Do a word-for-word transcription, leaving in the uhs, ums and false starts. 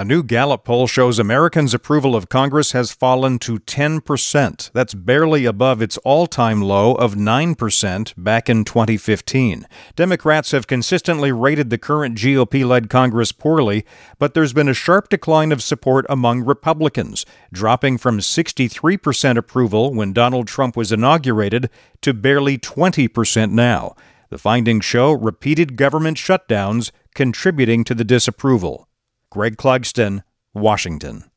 A new Gallup poll shows Americans' approval of Congress has fallen to ten percent. That's barely above its all-time low of nine percent back in twenty fifteen. Democrats have consistently rated the current G O P-led Congress poorly, but there's been a sharp decline of support among Republicans, dropping from sixty-three percent approval when Donald Trump was inaugurated to barely twenty percent now. The findings show repeated government shutdowns contributing to the disapproval. Greg Clugston, Washington.